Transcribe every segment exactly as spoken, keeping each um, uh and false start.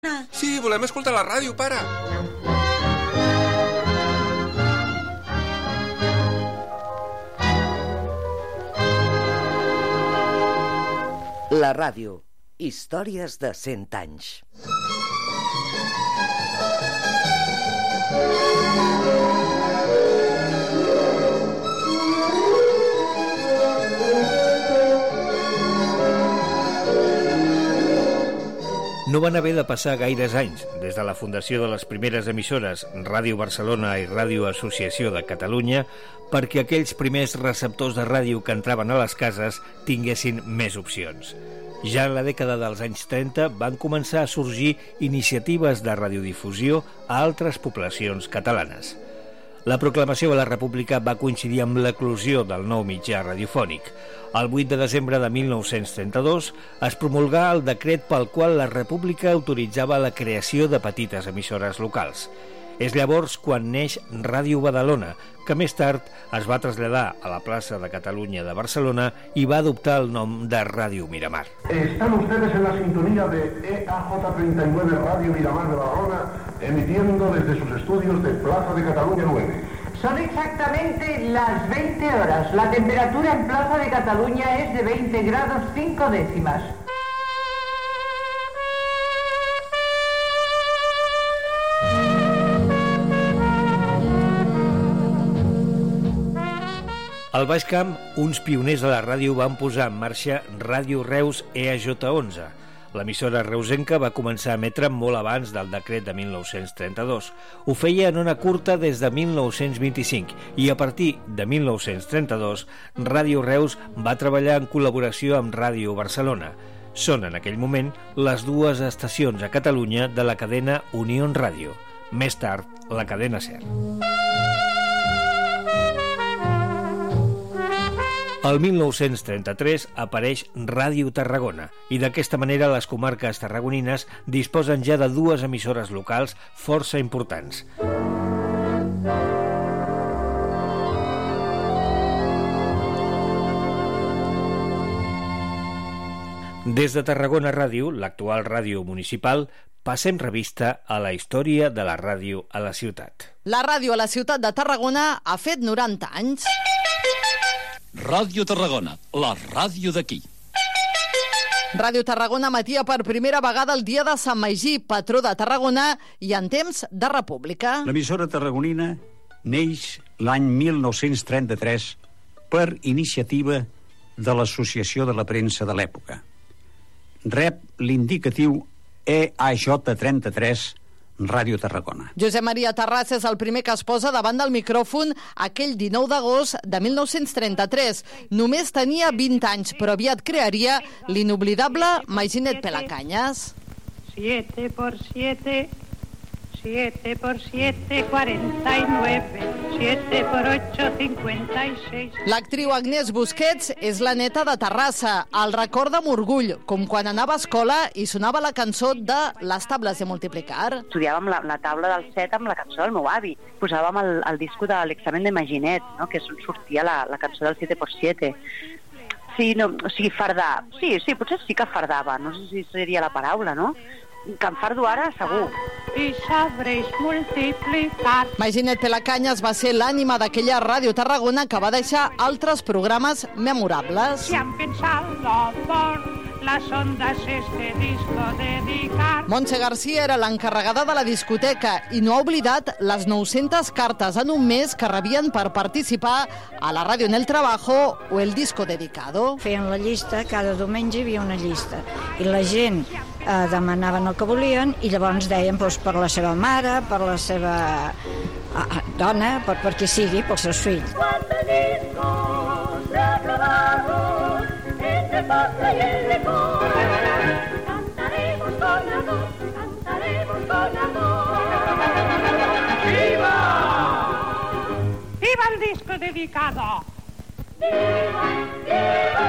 Sí, volem escoltar la ràdio, pare. La ràdio. Històries de cent anys. No van haver de passar gaires anys des de la fundació de les primeres emissores Ràdio Barcelona i Ràdio Associació de Catalunya perquè aquells primers receptors de ràdio que entraven a les cases tinguessin més opcions. Ja en la dècada dels anys trenta van començar a sorgir iniciatives de radiodifusió a altres poblacions catalanes. La proclamació de la República va coincidir amb l'eclosió del nou mitjà radiofònic. El vuit de desembre de mil nou-cents trenta-dos es promulgà el decret pel qual la República autoritzava la creació de petites emissores locals. És llavors quan neix Ràdio Badalona, que més tard es va traslladar a la plaça de Catalunya de Barcelona i va adoptar el nom de Ràdio Miramar. Están ustedes en la sintonía de E A J treinta y nueve Radio Miramar de Badalona, emitiendo desde sus estudios de Plaza de Cataluña nueve. Son exactamente las veinte horas. La temperatura en Plaza de Cataluña es de veinte grados cinco décimas. Al Baix Camp, uns pioners de la ràdio van posar en marxa Ràdio Reus E A J onze. L'emissora reusenca va començar a emetre molt abans del decret de mil nou-cents trenta-dos. Ho feia en ona curta des de mil nou-cents vint-i-cinc i a partir de mil nou-cents trenta-dos Ràdio Reus va treballar en col·laboració amb Ràdio Barcelona. Són en aquell moment les dues estacions a Catalunya de la cadena Unión Ràdio. Més tard, la cadena SER. El mil nou-cents trenta-tres apareix Ràdio Tarragona i d'aquesta manera les comarques tarragonines disposen ja de dues emissores locals força importants. Des de Tarragona Ràdio, l'actual ràdio municipal, passem revista a la història de la ràdio a la ciutat. La ràdio a la ciutat de Tarragona ha fet noranta anys. Ràdio Tarragona, la ràdio d'aquí. Ràdio Tarragona emetia per primera vegada el dia de Sant Magí, patró de Tarragona, i en temps de república. L'emissora tarragonina neix l'any mil nou-cents trenta-tres per iniciativa de l'Associació de la Premsa de l'època. Rep l'indicatiu E A J trenta-tres Ràdio Tarragona. Josep Maria Terrassa és el primer que es posa davant del micròfon aquell dinou d'agost de mil nou-cents trenta-tres. Només tenia vint anys, però aviat crearia l'inoblidable Maginet Pelacanyes. siete por siete, siete por siete, cuarenta y nueve, siete por ocho, cincuenta y seis. L'actriu Agnès Busquets és la neta de Terrassa. El recorda amb orgull, com quan anava a escola i sonava la cançó de Les tables de multiplicar. Estudiàvem la, la taula del set amb la cançó del meu avi. Posàvem el, el disco de l'examen de Maginet, no? Que sortia la, la cançó del siete por siete. Sí, no, o sigui, fardar. Sí, sí, potser sí que fardava. No sé si seria la paraula, no? Que em fardo ara, segur. I sabréis multiplicar. Maginet Pelacanyes va ser l'ànima d'aquella Ràdio Tarragona que va deixar altres programes memorables. Si han pensado por las ondas este disco dedicar. Montse García era l'encarregada de la discoteca i no ha oblidat les nou-centes cartes en un mes que rebien per participar a la ràdio en el trabajo o el disco dedicado. Feien la llista, cada diumenge hi havia una llista i la gent eh, demanaven el que volien i llavors deien doncs, per la seva mare, per la seva eh, dona, per, per qui sigui, pels seus fills. Cuántos discos se ha grabado entre pasta y el licor. Cantaremos con amor, cantaremos con amor. ¡Viva! ¡Viva el disco dedicado! ¡Viva! ¡Viva!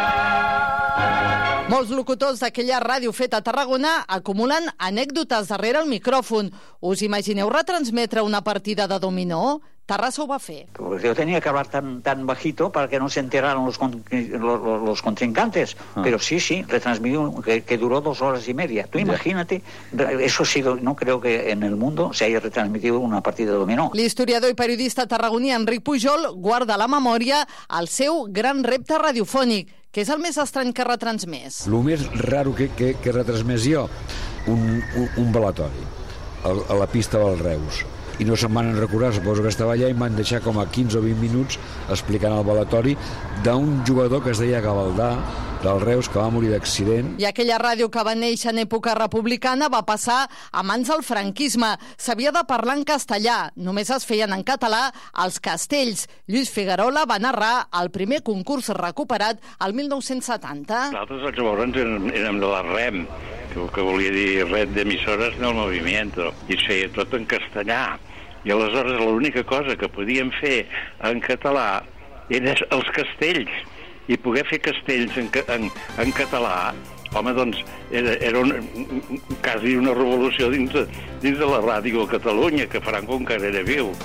Molts locutors d'aquella ràdio feta a Tarragona acumulen anècdotes darrere el micròfon. Us imagineu retransmetre una partida de dominó? Terrassa ho va fer. Pues yo tenía que hablar tan, tan bajito para que no se enteraran los, con, los, los contrincantes. Ah. Pero sí, sí, retransmitió, que, que duró dos horas y media. Tú imagínate, eso ha sido, no creo que en el mundo se haya retransmitido una partida de dominó. L'historiador i periodista tarragoní Enric Pujol guarda a la memòria el seu gran repte radiofònic, que és el més estrany que retransmès. El més raro que, que, que retransmès jo, un, un, un balatori a, a la pista del Reus. I no se'n van recordar, suposo que estava allà, i m'han deixat com a quinze o vint minuts explicant el balatori d'un jugador que es deia Gavaldà, del Reus, que va morir d'accident. I aquella ràdio que va néixer en època republicana va passar a mans del franquisme. S'havia de parlar en castellà, només es feien en català els castells. Lluís Figuerola va narrar el primer concurs recuperat al mil nou-cents setanta. Nosaltres llavors érem, érem de la R E M, que, que volia dir Red d'Emissores del Movimiento, i es feia tot en castellà. I aleshores l'única cosa que podíem fer en català eren els castells, i poder fer castells en, en, en català, home, doncs, era, era un, quasi una revolució dins de, dins de la ràdio a Catalunya, que Franco encara era viu.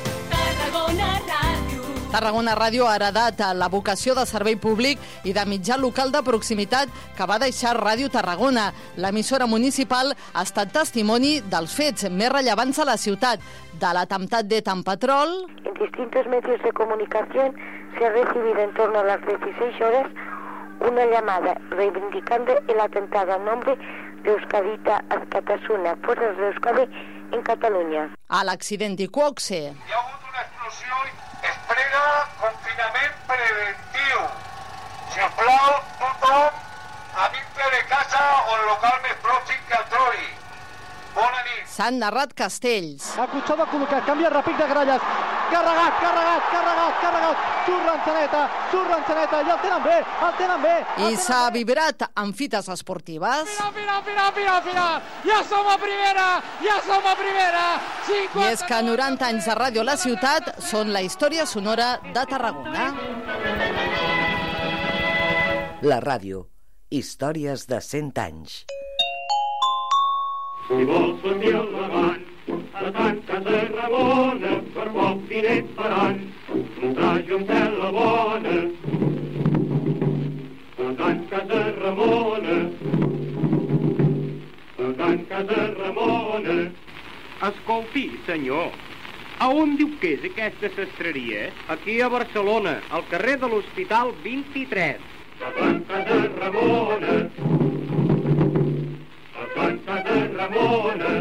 Tarragona Ràdio. Tarragona Ràdio ha heredat la vocació de servei públic i de mitjà local de proximitat que va deixar Ràdio Tarragona. L'emissora municipal ha estat testimoni dels fets més rellevants a la ciutat, de l'atemptat de Tampetrol. En distintos medios de comunicación se ha recibido en torno a las dieciséis horas una llamada reivindicando el atentado a nombre de Euskadita Azkatasuna, Fuerzas de Euskadi en Catalunya. A l'accident d'Iqoxe. Hi ha hagut una explosió, es prega confinament preventiu. Si us plau, tothom a dintre de casa o el local més pròxim que el trobi. Bona nit. S'han narrat castells. El Cotxó va col·locar, canvia ràpid de gralles. Carregat, carregat, carregat, carregat. Surt l'enxaneta, surt l'enxaneta, i el tenen bé, el tenen bé. I s'ha vibrat en fites esportives. Final, final, final, final, final. Ja som a primera, ja som a primera. I és que noranta anys de ràdio a la ciutat són la història sonora de Tarragona. La ràdio. Històries de cent anys. Si vols sentir el davant, a tant casa Ramona, per poc diners faran, un trajo amb tela bona. A tant casa Ramona, a tant casa Ramona. Escolti, senyor, a on diu que és aquesta sastreria? Aquí a Barcelona, al carrer de l'Hospital vint-i-tres. A tant casa Ramona, Santa de Ramona.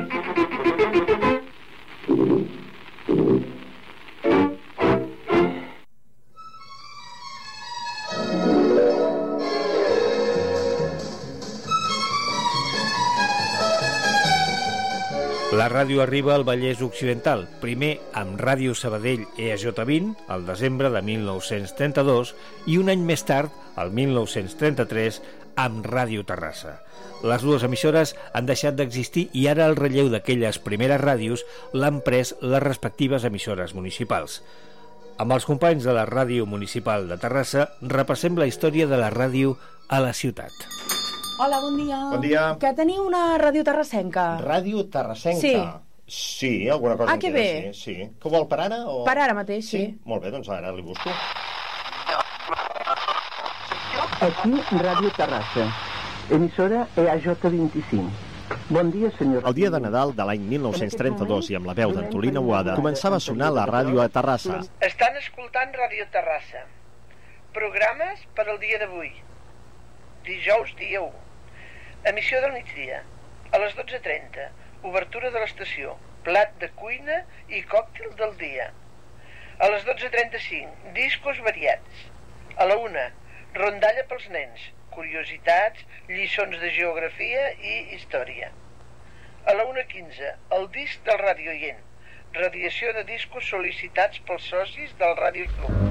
La ràdio arriba al Vallès Occidental, primer amb Ràdio Sabadell E A J vint, al desembre de mil nou-cents trenta-dos, i un any més tard, al mil nou-cents trenta-tres, amb Ràdio Terrassa. Les dues emissores han deixat d'existir i ara el relleu d'aquelles primeres ràdios l'han pres les respectives emissores municipals. Amb els companys de la Ràdio Municipal de Terrassa repassem la història de la ràdio a la ciutat. Hola, bon dia. Bon dia. Que teniu una ràdio terrassenca. Ràdio terrassenca? Sí. Sí, alguna cosa ah, que bé. Sí, sí. Que ho vol per ara? O... Per ara mateix, sí. sí. Molt bé, doncs ara li busco. Aquí, Ràdio Terrassa. Emissora E A J vint-i-cinc. Bon dia, senyor. El dia de Nadal de l'any mil nou-cents trenta-dos i amb la veu d'Antolina Boada començava a sonar la ràdio a Terrassa. Estan escoltant Ràdio Terrassa. Programes per al dia d'avui. Dijous, dia u. Emissió del migdia. A les dotze trenta. Obertura de l'estació. Plat de cuina i còctel del dia. A les dotze trenta-cinc. Discos variats. A la una. Rondalla pels nens. Curiositats, lliçons de geografia i història. A la una quinze, el disc del radioient. Radiació de discos sol·licitats pels socis del Ràdio Club.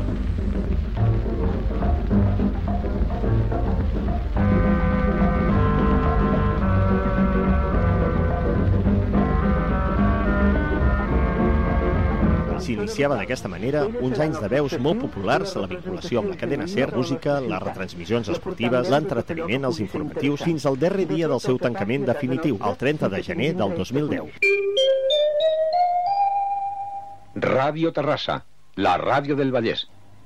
S'iniciava d'aquesta manera uns anys de veus molt populars a la vinculació amb la cadena SER, música, les retransmissions esportives, l'entreteniment, els informatius, fins al darrer dia del seu tancament definitiu, el trenta de gener del dos mil deu. Radio Terrassa, la ràdio del Vallès.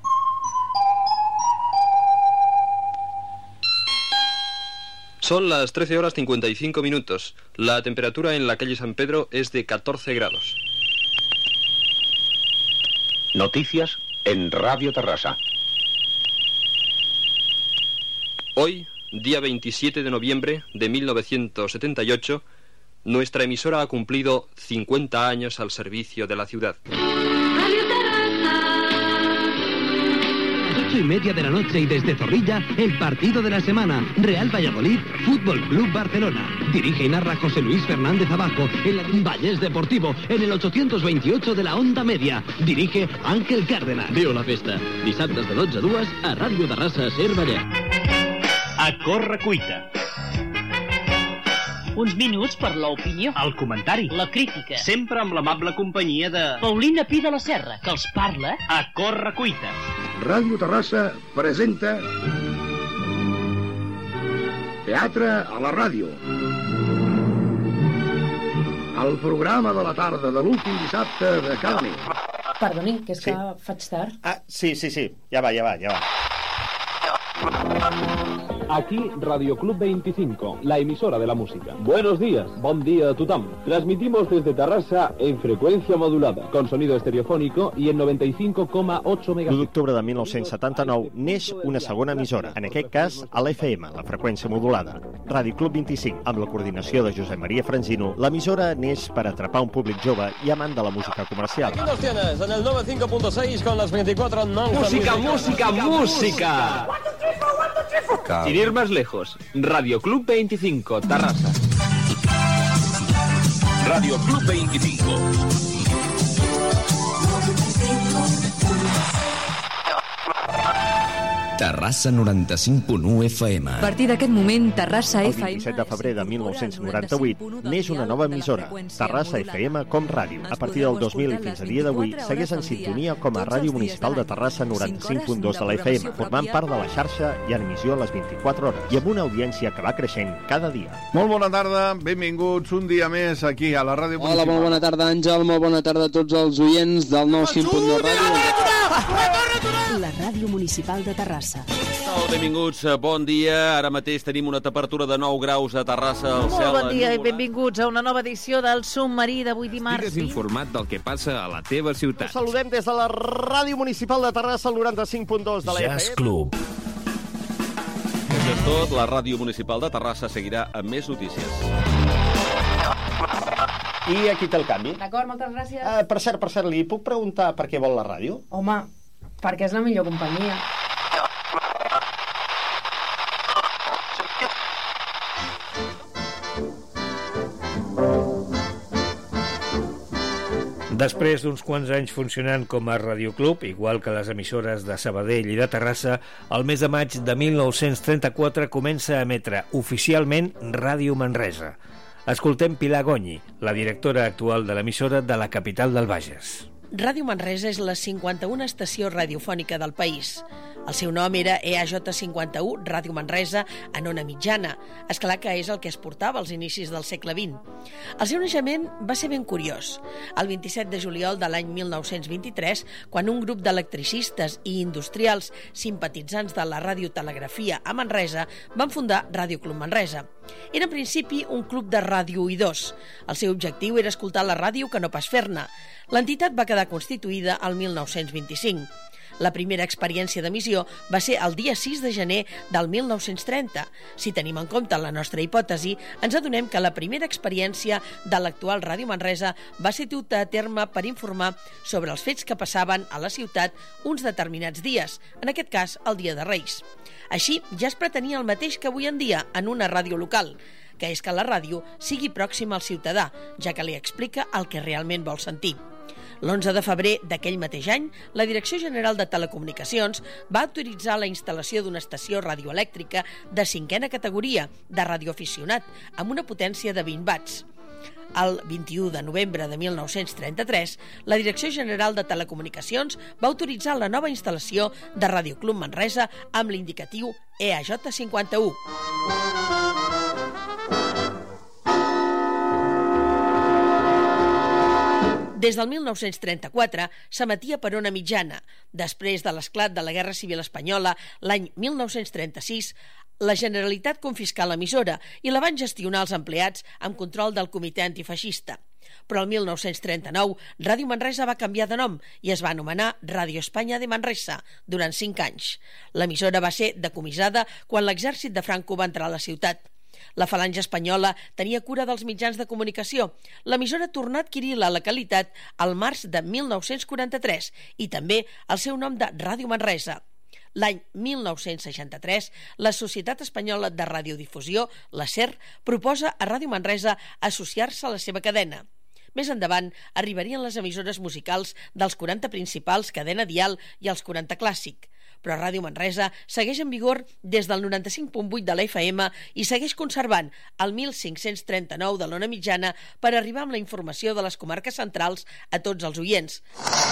Son las trece horas cincuenta y cinco minutos. La temperatura en la calle San Pedro es de catorce grados. Noticias en Radio Terrassa. Hoy, día veintisiete de noviembre de mil novecientos setenta y ocho, nuestra emisora ha cumplido cincuenta años al servicio de la ciudad. ocho y media de la noche y desde Zorrilla, el partido de la semana. Real Valladolid, Fútbol Club Barcelona. Dirige y narra José Luis Fernández Abajo en la Vallès Deportivo, en el ochocientos veintiocho de la Onda Media. Dirige Ángel Cárdenas. Viu la festa. Dissabtes de dotze a dues a Ràdio Terrassa, Ser Vallès. A Corre Cuita. Uns minuts per l'opinió, el comentari, la crítica, sempre amb l'amable companyia de Paulina Pi de la Serra, que els parla A Corre Cuita. Ràdio Terrassa presenta Teatre a la ràdio. El programa de la tarda de l'últim dissabte de cada mes. Perdoni, que és Sí. que faig tard. Ah, sí, sí, sí, ja va, ja va, ja va. Aquí Radio Club veinticinco, la emisora de la música. Buenos días, bon dia a tothom. Transmitimos desde Terrassa en frecuencia modulada, con sonido estereofónico y en noventa y cinco coma ocho megahertz. l'u d'octubre de mil nou-cents setanta-nou neix una segona emissora, en aquest cas a l'F M, la freqüència modulada. Ràdio Club vint-i-cinc, amb la coordinació de Josep Maria Franzino, l'emissora neix per atrapar un públic jove i amant de la música comercial. Aquí nos tienes, en el noventa y cinco punto seis con las veinticuatro non Música, música, música. Sin ir más lejos, Radio Club veinticinco, Terrassa. Radio Club veinticinco. Terrassa noranta-cinc punt u F M. A partir d'aquest moment, Terrassa El F M... vint-i-set de febrer de mil nou-cents noranta-vuit neix una nova emissora, Terrassa F M com ràdio. A partir del dos mil i fins a dia d'avui segueix en sintonia com a Ràdio Municipal de Terrassa noranta-cinc punt dos de la F M, formant part de la xarxa i en emissió a les vint-i-quatre hores, i amb una audiència que va creixent cada dia. Molt bona tarda, benvinguts un dia més aquí a la Ràdio Municipal. Hola, molt bona tarda, Àngel, molt bona tarda a tots els oients del nou cinc punt dos Ràdio. La Ràdio Municipal de Terrassa. Benvinguts, bon dia. Ara mateix tenim una temperatura de nou graus a Terrassa. El Molt cel bon dia i benvinguts a una nova edició del Submarí d'avui dimarts. Estigues informat del que passa a la teva ciutat. Us saludem des de la Ràdio Municipal de Terrassa, al noranta-cinc punt dos de la F M. Jazz Club. Després de tot, la Ràdio Municipal de Terrassa seguirà amb més notícies. I aquí té el canvi. D'acord, moltes gràcies. Uh, per cert, per cert, li puc preguntar per què vol la ràdio? Home, perquè és la millor companyia. Després d'uns quants anys funcionant com a radioclub, igual que les emissores de Sabadell i de Terrassa, el mes de maig de mil nou-cents trenta-quatre comença a emetre oficialment Ràdio Manresa. Escoltem Pilar Gonyi, la directora actual de l'emissora de la capital del Bages. Ràdio Manresa és la cinquanta-una estació radiofònica del país. El seu nom era E A J cinquanta-u, Ràdio Manresa, en ona mitjana. Esclar que és el que es portava als inicis del segle vint. El seu naixement va ser ben curiós. El vint-i-set de juliol de l'any mil nou-cents vint-i-tres, quan un grup d'electricistes i industrials simpatitzants de la radiotelegrafia a Manresa van fundar Ràdio Club Manresa. Era en principi un club de radiooïdors. El seu objectiu era escoltar la ràdio que no pas fer-ne. L'entitat va quedar constituïda el mil nou-cents vint-i-cinc. La primera experiència d'emissió va ser el dia sis de gener del mil nou-cents trenta. Si tenim en compte la nostra hipòtesi, ens adonem que la primera experiència de l'actual Ràdio Manresa va ser duta a terme per informar sobre els fets que passaven a la ciutat uns determinats dies, en aquest cas el dia de Reis. Així, ja es pretenia el mateix que avui en dia en una ràdio local, que és que la ràdio sigui pròxima al ciutadà, ja que li explica el que realment vol sentir. L'onze de febrer d'aquell mateix any, la Direcció General de Telecomunicacions va autoritzar la instal·lació d'una estació radioelèctrica de cinquena categoria, de radioaficionat, amb una potència de vint watts. El vint-i-u de novembre de mil nou-cents trenta-tres, la Direcció General de Telecomunicacions va autoritzar la nova instal·lació de Ràdio Club Manresa amb l'indicatiu E A J cinquanta-u. Des del mil nou-cents trenta-quatre s'emetia per ona mitjana. Després de l'esclat de la Guerra Civil Espanyola, l'any mil nou-cents trenta-sis, la Generalitat confiscà l'emissora i la van gestionar els empleats amb control del comitè antifeixista. Però el mil nou-cents trenta-nou, Ràdio Manresa va canviar de nom i es va anomenar Ràdio Espanya de Manresa durant cinc anys. L'emissora va ser decomissada quan l'exèrcit de Franco va entrar a la ciutat. La falange espanyola tenia cura dels mitjans de comunicació. L'emissora tornà a adquirir la localitat al març de mil nou-cents quaranta-tres i també el seu nom de Ràdio Manresa. L'any mil nou-cents seixanta-tres, la Societat Espanyola de Radiodifusió, la SER, proposa a Ràdio Manresa associar-se a la seva cadena. Més endavant arribarien les emissores musicals dels quaranta principals, Cadena Dial i els quaranta Clàssic. Però Ràdio Manresa segueix en vigor des del noranta-cinc punt vuit de la F M i segueix conservant el mil cinc-cents trenta-nou de l'ona mitjana per arribar amb la informació de les comarques centrals a tots els oients.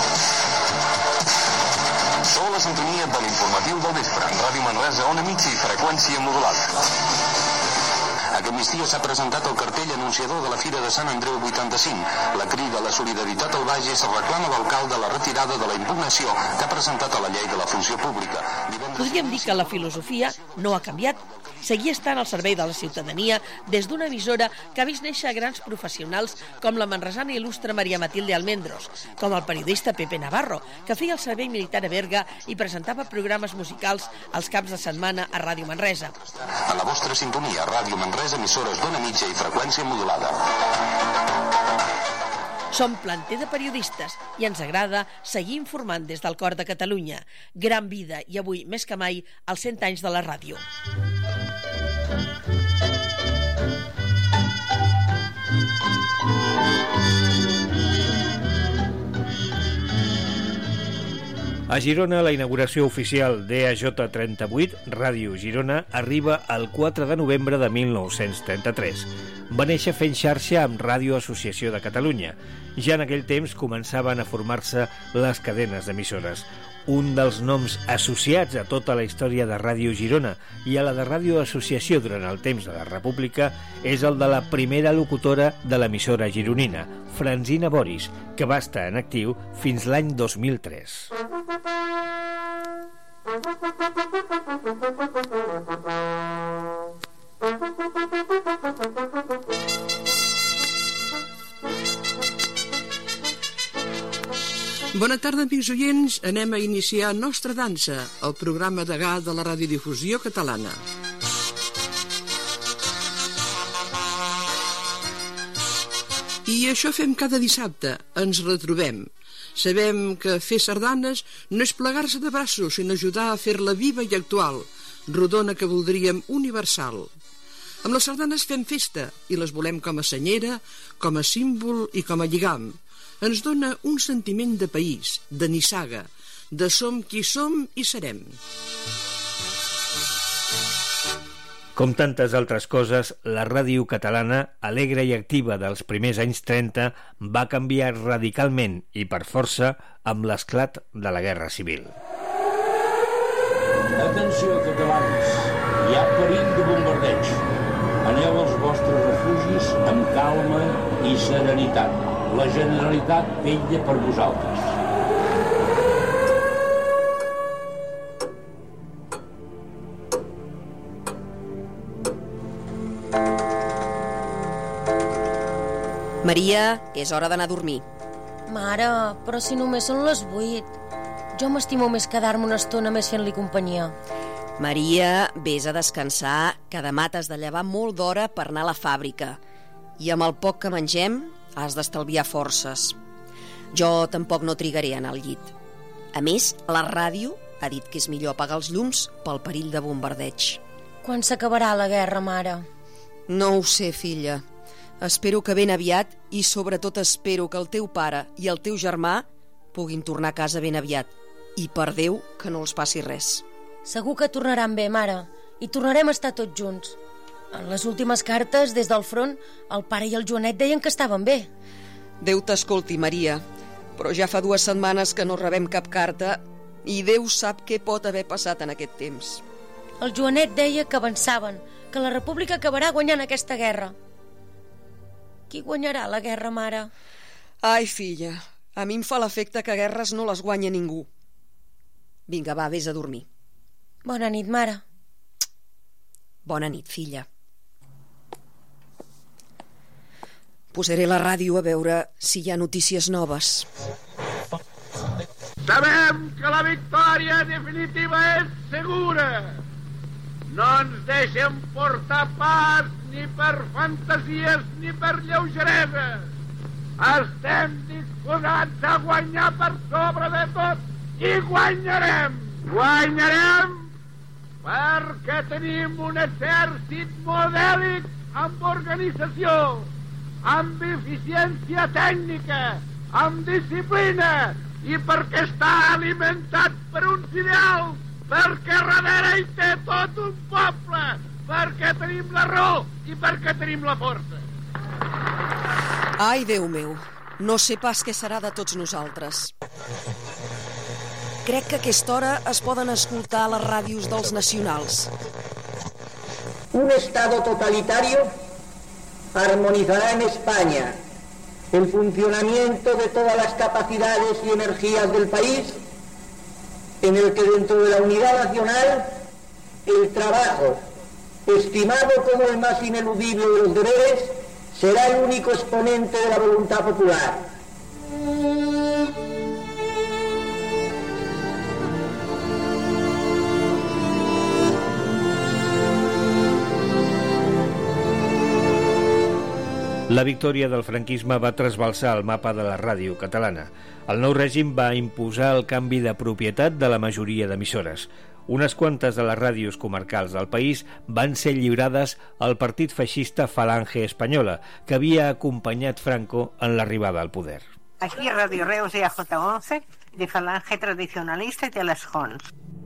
Sou a la sintonia de l'informatiu del vespre en Ràdio Manresa, ona mitja i freqüència modulada. Aquest migdia s'ha presentat el cartell anunciador de la Fira de Sant Andreu vuitanta-cinc. La crida a la solidaritat al Bages reclama a l'alcalde la retirada de la impugnació que ha presentat a la llei de la funció pública. Podríem dir que la filosofia no ha canviat. Seguia estant al servei de la ciutadania des d'una emissora que ha vist néixer grans professionals com la manresana il·lustre Maria Matilde Almendros, com el periodista Pepe Navarro, que feia el servei militar a Berga i presentava programes musicals als caps de setmana a Ràdio Manresa. A la vostra sintonia, Ràdio Manresa, emissores d'ona mitja i freqüència modulada. Som planter de periodistes i ens agrada seguir informant des del cor de Catalunya. Gran vida i avui, més que mai, els cent anys de la ràdio. A Girona, la inauguració oficial d'E A J trenta-vuit, Ràdio Girona, arriba el quatre de novembre de mil nou-cents trenta-tres. Va néixer fent xarxa amb Ràdio Associació de Catalunya. Ja en aquell temps començaven a formar-se les cadenes d'emissores. Un dels noms associats a tota la història de Ràdio Girona i a la de Ràdio Associació durant el temps de la República és el de la primera locutora de l'emissora gironina, Francina Boris, que va estar en actiu fins l'any dos mil tres. Bona tarda, amics oients. Anem a iniciar Nostra Dansa, el programa degà de la radiodifusió catalana. I això fem cada dissabte, ens retrobem. Sabem que fer sardanes no és plegar-se de braços, sinó ajudar a fer-la viva i actual, rodona que voldríem universal. Amb les sardanes fem festa i les volem com a senyera, com a símbol i com a lligam. Ens dona un sentiment de país, de nissaga, de som qui som i serem. Com tantes altres coses, la ràdio catalana, alegre i activa dels primers anys trenta, va canviar radicalment i per força amb l'esclat de la Guerra Civil. Atenció, catalans, hi ha perill de bombardeig. Aneu als vostres refugis amb calma i serenitat. La Generalitat vetlla per vosaltres. Maria, és hora d'anar a dormir. Mare, però si només són les vuit. Jo m'estimo més quedar-me una estona més fent-li companyia. Maria, vés a descansar, que demà t'has de llevar molt d'hora per anar a la fàbrica. I amb el poc que mengem has d'estalviar forces. Jo tampoc no trigaré a anar al llit. A més, la ràdio ha dit que és millor apagar els llums pel perill de bombardeig. Quan s'acabarà la guerra, mare? No ho sé, filla. Espero que ben aviat i sobretot espero que el teu pare i el teu germà puguin tornar a casa ben aviat. I per Déu que no els passi res. Segur que tornaran bé, mare, i tornarem a estar tots junts. En les últimes cartes, des del front, el pare i el Joanet deien que estaven bé. Déu t'escolti, Maria, però ja fa dues setmanes que no rebem cap carta i Déu sap què pot haver passat en aquest temps. El Joanet deia que avançaven, que la república acabarà guanyant aquesta guerra. Qui guanyarà la guerra, mare? Ai, filla, a mi em fa l'efecte que guerres no les guanya ningú. Vinga, va, vés a dormir. Bona nit, mare. Bona nit, filla. Posaré la ràdio a veure si hi ha notícies noves. Sabem que la victòria definitiva és segura. No ens deixem portar pas ni per fantasies ni per lleugereses. Estem disposats a guanyar per sobre de tot i guanyarem. Guanyarem perquè tenim un exèrcit modèlic amb organització, amb eficiència tècnica, amb disciplina i perquè està alimentat per uns ideals, perquè darrere hi té tot un poble, perquè tenim la raó i perquè tenim la força. Ai, Déu meu, no sé pas què serà de tots nosaltres. Crec que a aquesta hora es poden escoltar les ràdios dels nacionals. Un Estado totalitario armonizará en España el funcionamiento de todas las capacidades y energías del país, en el que dentro de la unidad nacional el trabajo, estimado como el más ineludible de los deberes, será el único exponente de la voluntad popular. La victòria del franquisme va trasbalsar el mapa de la ràdio catalana. El nou règim va imposar el canvi de propietat de la majoria d'emissores. Unes quantes de les ràdios comarcals del país van ser lliurades al partit feixista Falange Espanyola, que havia acompanyat Franco en l'arribada al poder. Aquí Radio Reus de A J once, de Falange Tradicionalista y de Les Jons.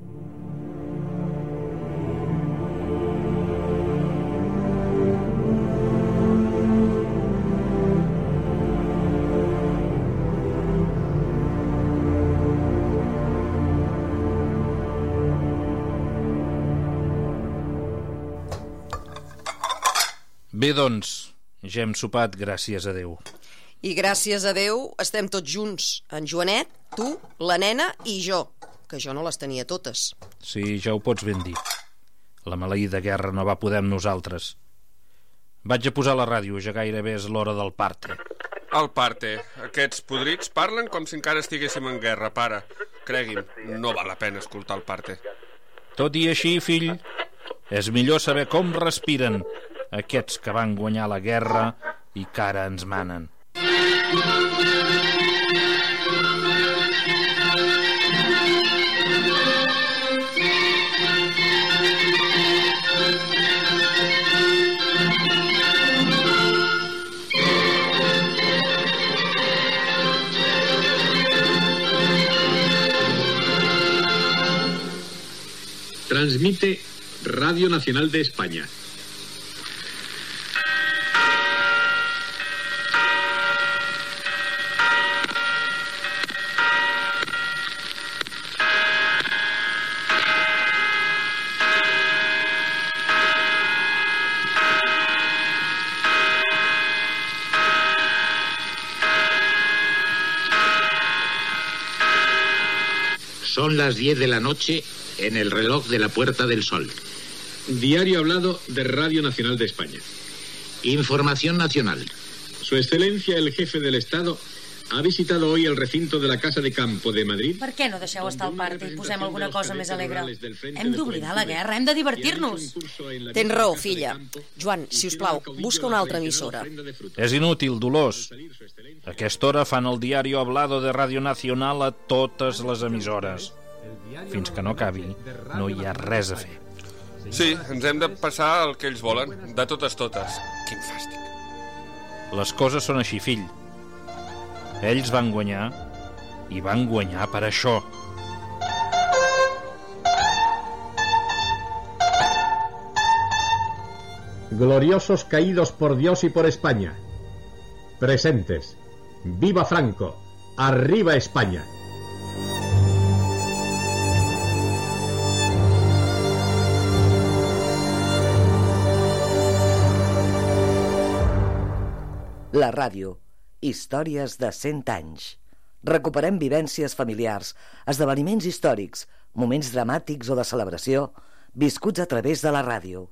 Bé, doncs, ja hem sopat, gràcies a Déu. I gràcies a Déu estem tots junts. En Joanet, tu, la nena i jo, que jo no les tenia totes. Sí, ja ho pots ben dir. La maleïda guerra no va poder amb nosaltres. Vaig a posar la ràdio, ja gairebé és l'hora del parte. El parte. Aquests podrits parlen com si encara estiguéssim en guerra, pare. Cregui'm, no val la pena escoltar el parte. Tot i així, fill, és millor saber com respiren aquests que van guanyar la guerra i que ara ens manen. Transmite Radio Nacional de España. Son las diez de la noche en el reloj de la Puerta del Sol. Diario hablado de Radio Nacional de España. Información nacional. Su Excelencia el Jefe del Estado ha visitado hoy el recinto de la Casa de Campo de Madrid. Per què no deixeu estar al part i posem alguna cosa més alegre? Hem d'oblidar la guerra, hem de divertir-nos. Tens raó, filla. Joan, si us plau, busca una altra emissora. És inútil, Dolors. A aquesta hora fan el diari hablado de Radio Nacional a totes les emissores. Fins que no acabi, no hi ha res a fer. Sí, ens hem de passar el que ells volen, de totes totes. Quin fàstic. Les coses són així, fill. Ells van guanyar i van guanyar per això. Gloriosos caídos por Dios y por España. Presentes. ¡Viva Franco! ¡Arriba España! La ràdio històries de cent anys. Recuperem vivències familiars, esdeveniments històrics, moments dramàtics o de celebració, viscuts a través de la ràdio.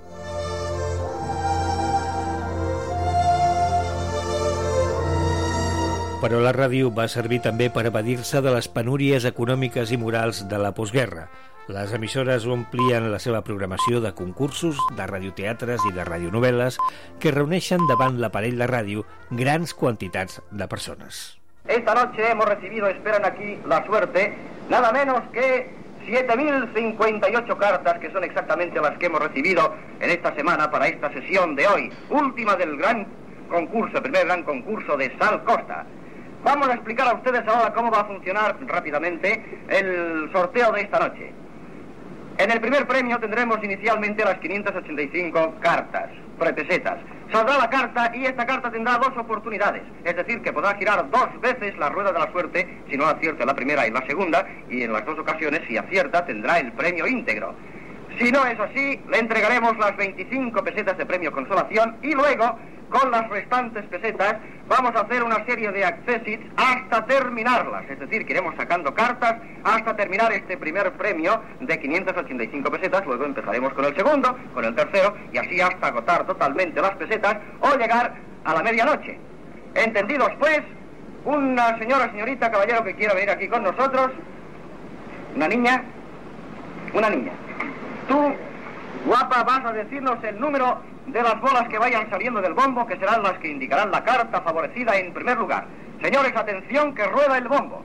Però la ràdio va servir també per evadir-se de les penúries econòmiques i morals de la postguerra. Les emissores omplien la seva programació de concursos, de radioteatres i de radionovel·les que reuneixen davant l'aparell de ràdio grans quantitats de persones. Esta noche hemos recibido, esperan aquí, la suerte, nada menos que siete mil cincuenta y ocho cartas, que son exactamente las que hemos recibido en esta semana para esta sesión de hoy, última del gran concurso, el primer gran concurso de Sal Costa. Vamos a explicar a ustedes ahora cómo va a funcionar rápidamente el sorteo de esta noche. En el primer premio tendremos inicialmente las quinientas ochenta y cinco cartas, prepesetas. Saldrá la carta y esta carta tendrá dos oportunidades, es decir, que podrá girar dos veces la rueda de la suerte si no acierta la primera y la segunda, y en las dos ocasiones, si acierta, tendrá el premio íntegro. Si no es así, le entregaremos las veinticinco pesetas de premio consolación y luego, con las restantes pesetas, vamos a hacer una serie de accessits hasta terminarlas. Es decir, que iremos sacando cartas hasta terminar este primer premio de quinientas ochenta y cinco pesetas. Luego empezaremos con el segundo, con el tercero, y así hasta agotar totalmente las pesetas o llegar a la medianoche. Entendidos, pues, una señora, señorita, caballero que quiera venir aquí con nosotros. Una niña. Una niña. Tú, guapa, vas a decirnos el número de las bolas que vayan saliendo del bombo, que serán las que indicarán la carta favorecida en primer lugar. Señores, atención, que rueda el bombo.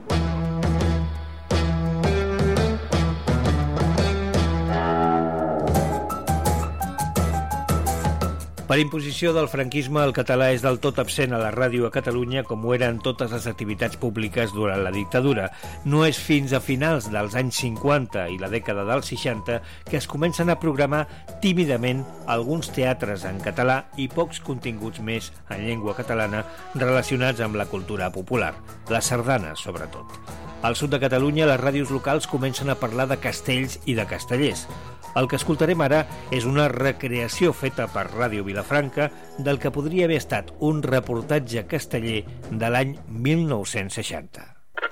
Per imposició del franquisme, el català és del tot absent a la ràdio a Catalunya, com ho eren totes les activitats públiques durant la dictadura. No és fins a finals dels anys cinquanta i la dècada dels seixanta que es comencen a programar tímidament alguns teatres en català i pocs continguts més en llengua catalana relacionats amb la cultura popular, la sardana, sobretot. Al sud de Catalunya, les ràdios locals comencen a parlar de castells i de castellers. El que escoltarem ara és una recreació feta per Ràdio Vilafranca del que podria haver estat un reportatge casteller de l'any mil nou-cents seixanta.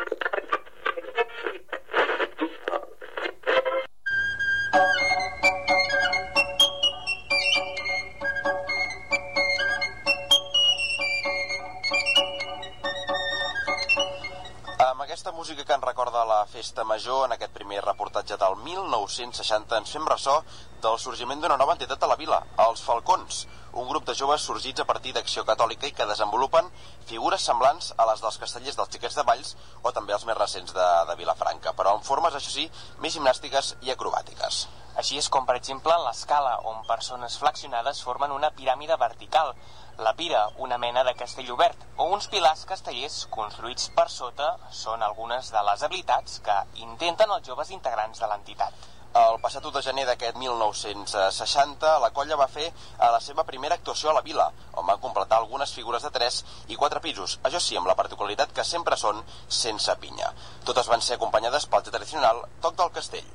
Música que ens recorda la festa major, en aquest primer reportatge del mil nou-cents seixanta ens fem ressò del sorgiment d'una nova entitat a la vila, els Falcons, un grup de joves sorgits a partir d'Acció Catòlica i que desenvolupen figures semblants a les dels castellers dels Xiquets de Valls o també els més recents de, de Vilafranca, però amb formes, això sí, més gimnàstiques i acrobàtiques. Així és com, per exemple, l'escala, on persones flexionades formen una piràmide vertical, la pira, una mena de castell obert, o uns pilars castellers construïts per sota són algunes de les habilitats que intenten els joves integrants de l'entitat. El passat u de gener d'aquest mil nou-cents seixanta, la colla va fer la seva primera actuació a la vila, on van completar algunes figures de tres i quatre pisos, això sí, amb la particularitat que sempre són sense pinya. Totes van ser acompanyades pel tradicional toc del castell.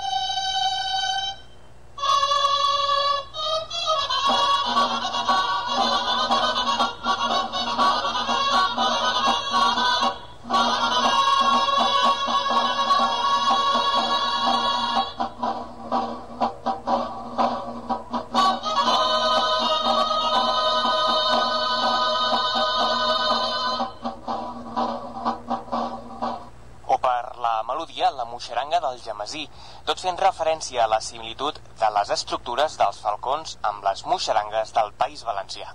La moixeranga del Gemesí, tot fent referència a la similitud de les estructures dels falcons amb les moixerangues del País Valencià.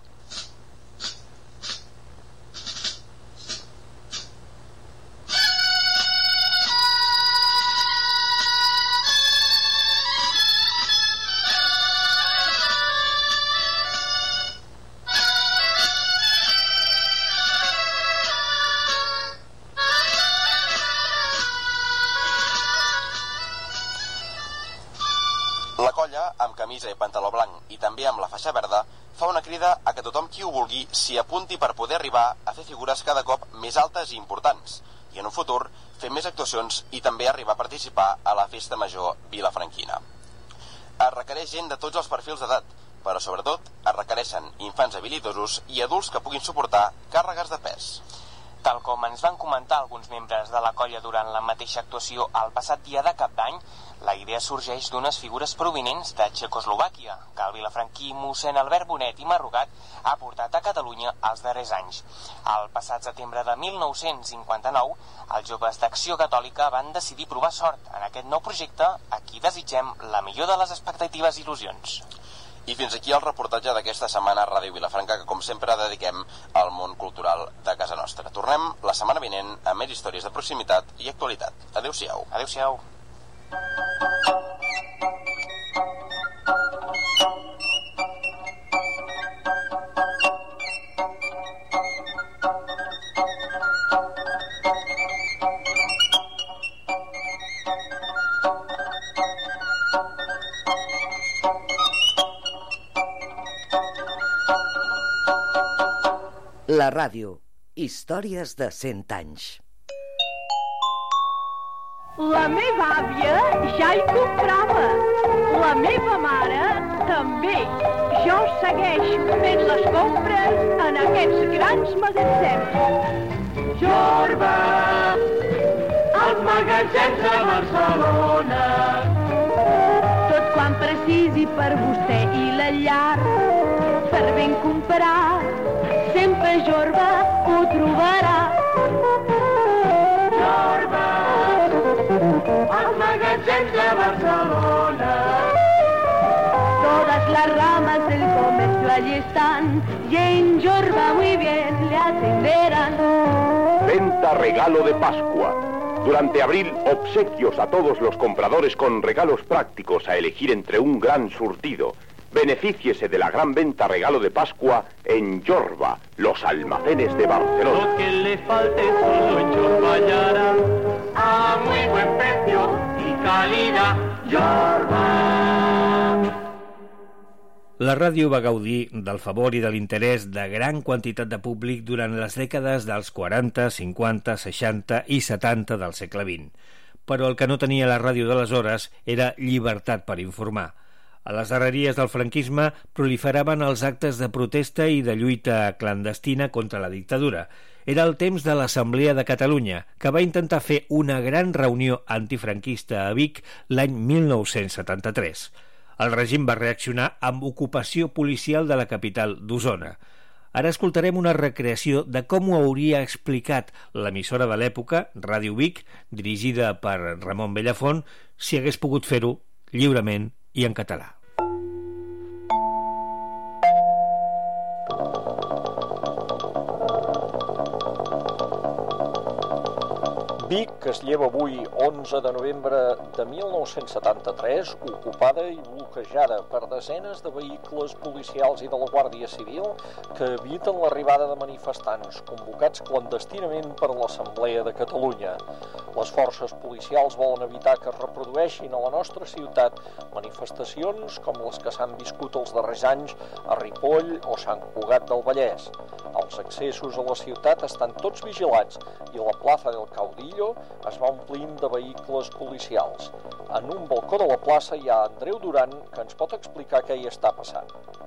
Camisa i pantaló blanc i també amb la faixa verda, fa una crida a que tothom qui ho vulgui s'hi apunti per poder arribar a fer figures cada cop més altes i importants i en un futur fer més actuacions i també arribar a participar a la festa major vilafranquina. Es requereix gent de tots els perfils d'edat, però sobretot es requereixen infants habilidosos i adults que puguin suportar càrregues de pes. joves. Tal com ens van comentar alguns membres de la colla durant la mateixa actuació el passat dia de Cap d'Any, la idea sorgeix d'unes figures provinents de Txecoslovàquia, que el vilafranquí mossèn Albert Bonet i Marrugat ha portat a Catalunya els darrers anys. El passat setembre de mil nou-cents cinquanta-nou, els joves d'Acció Catòlica van decidir provar sort en aquest nou projecte, a qui desitgem la millor de les expectatives i il·lusions. I fins aquí el reportatge d'aquesta setmana a Ràdio Vilafranca, que com sempre dediquem al món cultural de casa nostra. Tornem la setmana vinent amb més històries de proximitat i actualitat. Adéu-siau. Adéu-siau. La ràdio. Històries de cent anys. La meva àvia ja hi comprava. La meva mare també. Jo segueixo fent les compres en aquests grans magatzems. Jorba, als magatzems de Barcelona. Tot quan precisi per vostè i la llar, per ben comprar, sempre Jorba ho trobarà. Jorba, als magatzems de Barcelona. Todas las ramas del comercio allí están y en Jorba muy bien le atenderán. Venta regalo de Pascua. Durante abril, obsequios a todos los compradores con regalos prácticos a elegir entre un gran surtido. Benefíciese de la gran venta regalo de Pascua en Jorba, los almacenes de Barcelona. Lo que le falte solo en Jorba hallará, a muy buen precio y calidad. Jorba. La ràdio va gaudir del favor i de l'interès de gran quantitat de públic durant les dècades dels quaranta, cinquanta, seixanta i setanta del segle vint. Però el que no tenia la ràdio d'aleshores era llibertat per informar. A les darreries del franquisme proliferaven els actes de protesta i de lluita clandestina contra la dictadura. Era el temps de l'Assemblea de Catalunya, que va intentar fer una gran reunió antifranquista a Vic l'any mil nou-cents setanta-tres. El règim va reaccionar amb ocupació policial de la capital d'Osona. Ara escoltarem una recreació de com ho hauria explicat l'emissora de l'època, Ràdio Vic, dirigida per Ramon Bellafont, si hagués pogut fer-ho lliurement i en català. Vic, que es lleva avui, onze de novembre de mil nou-cents setanta-tres, ocupada i bloquejada per desenes de vehicles policials i de la Guàrdia Civil que eviten l'arribada de manifestants convocats clandestinament per l'Assemblea de Catalunya. Les forces policials volen evitar que es reprodueixin a la nostra ciutat manifestacions com les que s'han viscut els darrers anys a Ripoll o Sant Cugat del Vallès. Els accessos a la ciutat estan tots vigilats i la plaça del Caudillo es va omplint de vehicles policials. En un balcó de la plaça hi ha Andreu Duran, que ens pot explicar què hi està passant.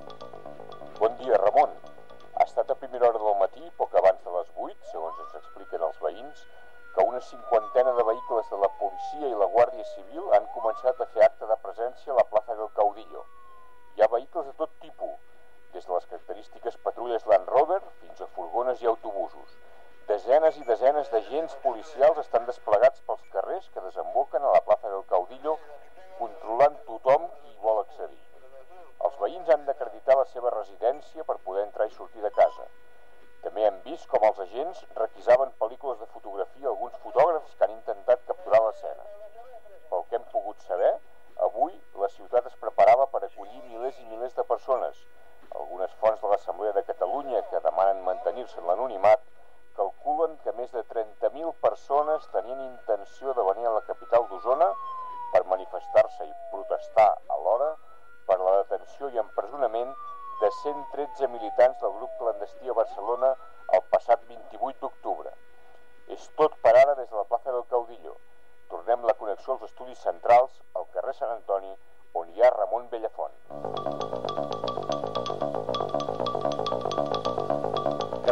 Bon dia, Ramon. Ha estat a primera hora del matí, poc abans de les vuit, segons ens expliquen els veïns, que una cinquantena de vehicles de la policia i la Guàrdia Civil han començat a fer acte de presència a la plaça del Caudillo. Hi ha vehicles de tot tipus, des de les característiques patrulles Land Rover fins a furgones i autobusos. Desenes i desenes d'agents policials estan desplegats pels carrers que desemboquen a la plaça del Caudillo, controlant tothom qui vol accedir. Els veïns han d'acreditar la seva residència per poder entrar i sortir de casa. També hem vist com els agents requisaven pel·lícules de fotografia a alguns fotògrafs que han intentat capturar l'escena. Pel que hem pogut saber, avui la ciutat es preparava per acollir milers i milers de persones. Algunes fonts de l'Assemblea de Catalunya, que demanen mantenir-se en l'anonimat, calculen que més de trenta mil persones tenien intenció de venir a la capital d'Osona per manifestar-se i protestar alhora per la detenció i empresonament de cent tretze militants del grup clandestí a Barcelona el passat vint-i-vuit d'octubre. És tot per ara des de la plaça del Caudillo. Tornem la connexió als estudis centrals, al carrer Sant Antoni, on hi ha Ramon Bellafont.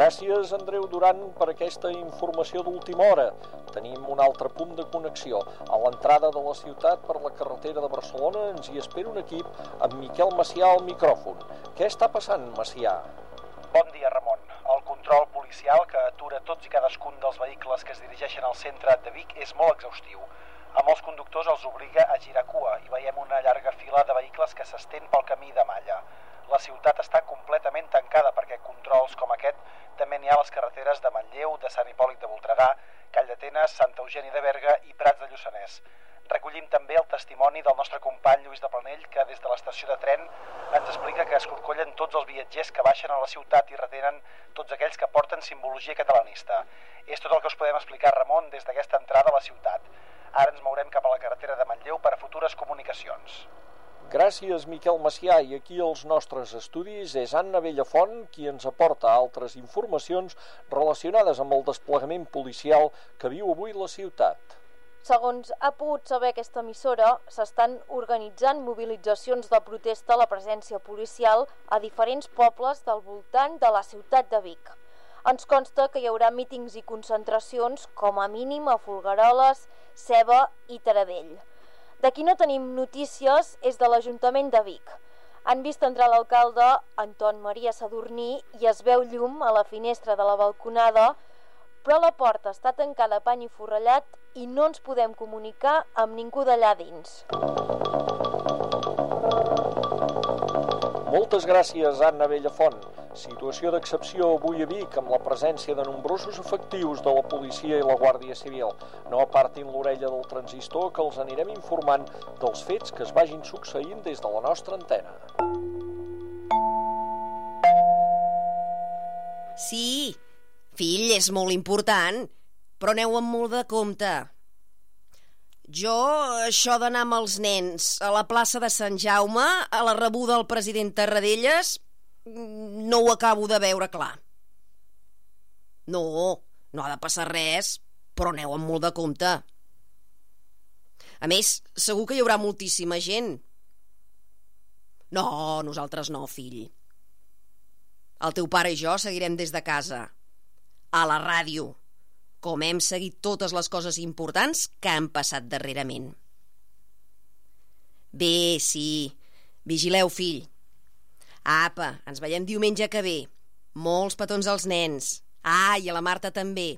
Gràcies, Andreu Duran, per aquesta informació d'última hora. Tenim un altre punt de connexió. A l'entrada de la ciutat per la carretera de Barcelona ens hi espera un equip amb Miquel Macià al micròfon. Què està passant, Macià? Bon dia, Ramon. El control policial que atura tots i cadascun dels vehicles que es dirigeixen al centre de Vic és molt exhaustiu. A molts conductors els obliga a girar cua i veiem una llarga fila de vehicles que s'estén pel camí de Malla. La ciutat està completament tancada perquè controls com aquest també n'hi ha a les carreteres de Manlleu, de Sant Hipòlit de Voltregà, Calldetenes, Santa Eugènia de Berga i Prats de Lluçanès. Recollim també el testimoni del nostre company Lluís de Planell, que des de l'estació de tren ens explica que escorcollen tots els viatgers que baixen a la ciutat i retenen tots aquells que porten simbologia catalanista. És tot el que us podem explicar, Ramon, des d'aquesta entrada a la ciutat. Ara ens mourem cap a la carretera de Manlleu per a futures comunicacions. Gràcies, Miquel Macià, i aquí als nostres estudis és Anna Bellafont qui ens aporta altres informacions relacionades amb el desplegament policial que viu avui la ciutat. Segons ha pogut saber aquesta emissora, s'estan organitzant mobilitzacions de protesta a la presència policial a diferents pobles del voltant de la ciutat de Vic. Ens consta que hi haurà mítings i concentracions com a mínim a Folgueroles, Seva i Taradell. De qui no tenim notícies és de l'Ajuntament de Vic. Han vist entrar l'alcalde, Anton Maria Sadurní, i es veu llum a la finestra de la balconada, però la porta està tancada a pany i forrellat i no ens podem comunicar amb ningú d'allà dins. Moltes gràcies, Anna Bellafont. Situació d'excepció avui a Vic amb la presència de nombrosos efectius de la policia i la Guàrdia Civil. No apartin l'orella del transistor, que els anirem informant dels fets que es vagin succeint des de la nostra antena. Sí, fill, és molt important, però aneu amb molt de compte. Jo, això d'anar amb els nens a la plaça de Sant Jaume, a la rebuda del president Tarradellas, no ho acabo de veure clar. No, no ha de passar res, però aneu amb molt de compte. A més, segur que hi haurà moltíssima gent. No, nosaltres no, fill. El teu pare i jo seguirem des de casa, a la ràdio, com hem seguit totes les coses importants que han passat darrerament. Bé, sí, vigileu, fill. Apa, ens veiem diumenge que ve. Molts petons als nens. Ah, i a la Marta també.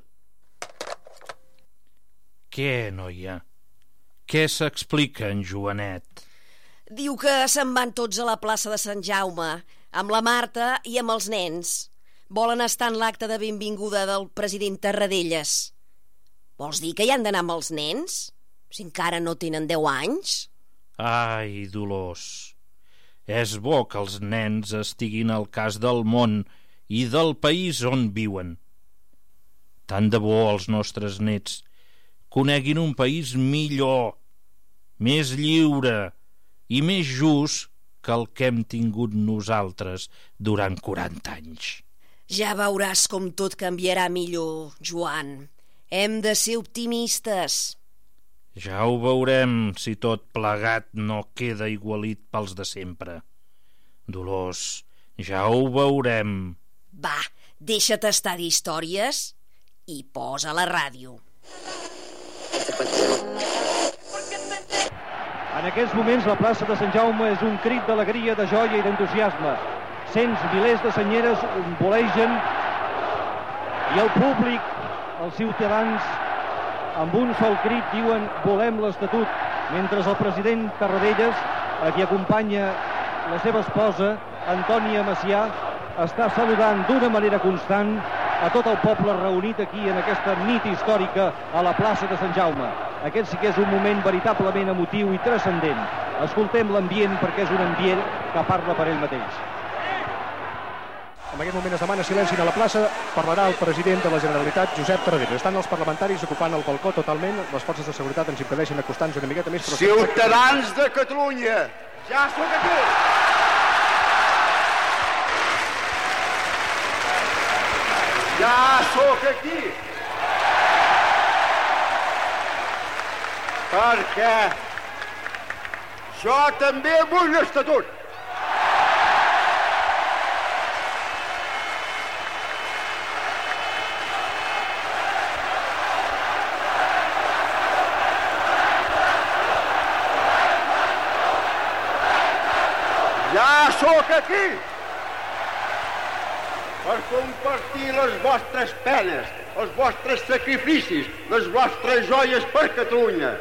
Què, noia? Què s'explica, en Joanet? Diu que se'n van tots a la plaça de Sant Jaume, amb la Marta i amb els nens. Volen estar en l'acte de benvinguda del president Tarradellas. Vols dir que hi han d'anar amb els nens? Si encara no tenen deu anys? Ai, Dolors, és bo que els nens estiguin al cas del món i del país on viuen. Tant de bo els nostres nets coneguin un país millor, més lliure i més just que el que hem tingut nosaltres durant quaranta anys. Ja veuràs com tot canviarà millor, Joan. Hem de ser optimistes. Ja ho veurem si tot plegat no queda igualit pels de sempre. Dolors, ja ho veurem. Va, deixa't estar d'històries i posa la ràdio. En aquests moments la plaça de Sant Jaume és un crit d'alegria, de joia i d'entusiasme. Cents, milers de senyeres volegen i el públic, els ciutadans, amb un sol crit diuen volem l'Estatut, mentre el president Tarradellas, a qui acompanya la seva esposa, Antònia Macià, està saludant d'una manera constant a tot el poble reunit aquí en aquesta nit històrica a la plaça de Sant Jaume. Aquest sí que és un moment veritablement emotiu i transcendent. Escoltem l'ambient perquè és un ambient que parla per ell mateix. En aquest moment es demana silenci a la plaça. Parlarà el president de la Generalitat, Josep Tarradellas. Estan els parlamentaris ocupant el balcó totalment. Les forces de seguretat ens impedeixen acostar-nos una miqueta més. Però Ciutadans de Catalunya, ja sóc aquí! Ja sóc aquí! Perquè jo també vull l'Estatut. sóc aquí per compartir les vostres penes, els vostres sacrificis, les vostres joies per Catalunya.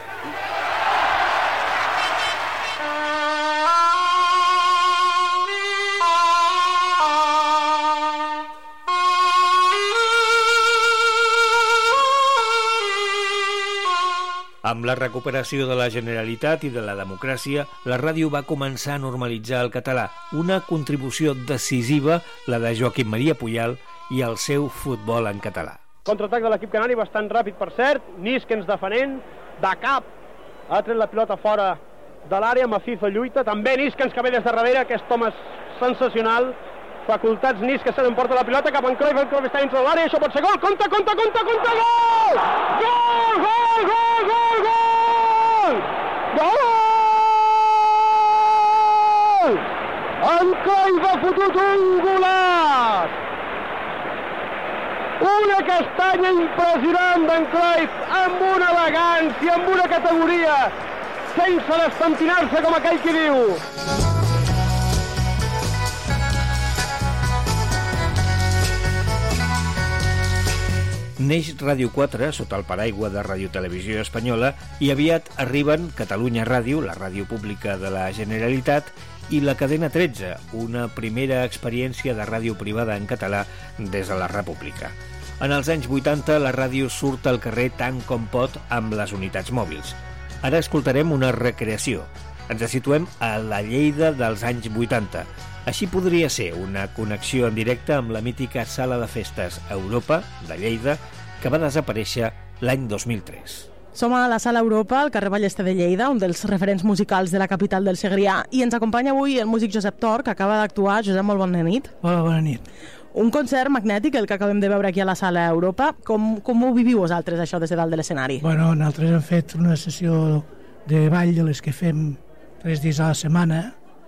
Amb la recuperació de la Generalitat i de la democràcia, la ràdio va començar a normalitzar el català, una contribució decisiva, la de Joaquim Maria Puyal i el seu futbol en català. Contraatac de l'equip canari, bastant ràpid per cert, Niskens defenent, de cap, ha tret la pilota fora de l'àrea, Mafifa lluita, també Niskens que ve des de darrere, aquest home és sensacional, facultats Niskens se n'emporta la pilota cap en Cruyff, en Cruyff està dintre de l'àrea, això pot ser gol, compta, compta, compta, compta, gol! Gol, gol, gol, gol, gol! Gol! En Cruyff ha fotut un golaç! Una castanya impressionant d'en Cruyff, amb una elegància, amb una categoria, sense despentinar-se com aquell qui diu. Neix Ràdio quatre sota el paraigua de Ràdio Televisió Espanyola i aviat arriben Catalunya Ràdio, la ràdio pública de la Generalitat, i la Cadena tretze, una primera experiència de ràdio privada en català des de la República. En els anys vuitanta la ràdio surt al carrer tant com pot amb les unitats mòbils. Ara escoltarem una recreació. Ens situem a la Lleida dels anys vuitanta. Així podria ser una connexió en directe amb la mítica sala de festes Europa, de Lleida, que va desaparèixer l'any dos mil tres. Som a la Sala Europa, al carrer Ballester de Lleida, un dels referents musicals de la capital del Segrià, i ens acompanya avui el músic Josep Tor, que acaba d'actuar. Josep, molt bona nit. Hola, bona nit. Un concert magnètic, el que acabem de veure aquí a la Sala Europa. Com, com ho viviu vosaltres, això, des de dalt de l'escenari? Bueno, nosaltres hem fet una sessió de ball de les que fem tres dies a la setmana,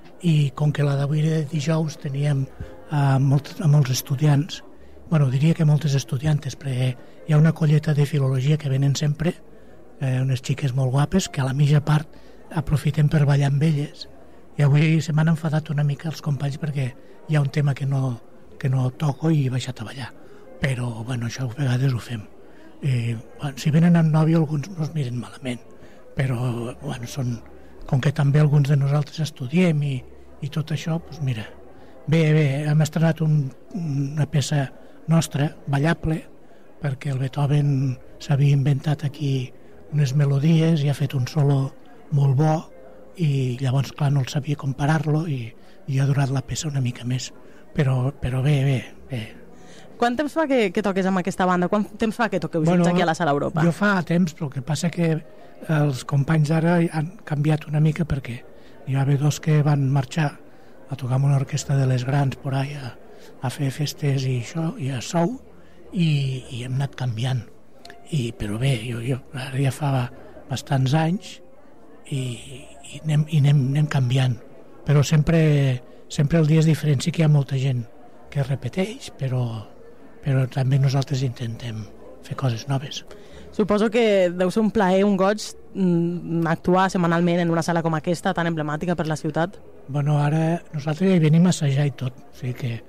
i com que la d'avui de dijous teníem a, molt, a molts estudiants, bueno, diria que moltes estudiantes, perquè hi ha una colleta de filologia que venen sempre, eh, unes xiques molt guapes, que a la mitja part aprofitem per ballar amb elles, i avui se m'han enfadat una mica els companys perquè hi ha un tema que no, que no toco i he baixat a ballar, però bueno, això a vegades ho fem. I, bueno, si venen amb nòvio alguns no es miren malament, però bueno, són, com que també alguns de nosaltres estudiem i, i tot això, doncs mira, bé, bé, hem estrenat un, una peça nostra, ballable, perquè el Beethoven s'havia inventat aquí unes melodies i ha fet un solo molt bo, i llavors, clar, no el sabia comparar-lo i, i ha durat la peça una mica més, però, però bé, bé, bé. Quant temps fa que, que toques amb aquesta banda? Quant temps fa que toqueu junts bueno, aquí a la Sala Europa? Jo fa temps, però el que passa que els companys ara han canviat una mica perquè hi va haver dos que van marxar a tocar amb una orquestra de les grans por ahí a, a fer festes i això, i a sou, i, i hem anat canviant. I, però bé, jo, jo ara ja fa bastants anys i, i, anem, i anem, anem canviant. Però sempre, sempre el dia és diferent. Sí que hi ha molta gent que repeteix, però, però també nosaltres intentem fer coses noves. Suposo que deu ser un plaer, un goig, actuar setmanalment en una sala com aquesta, tan emblemàtica per la ciutat. Bueno, ara nosaltres ja hi venim a assajar i tot, o sigui que,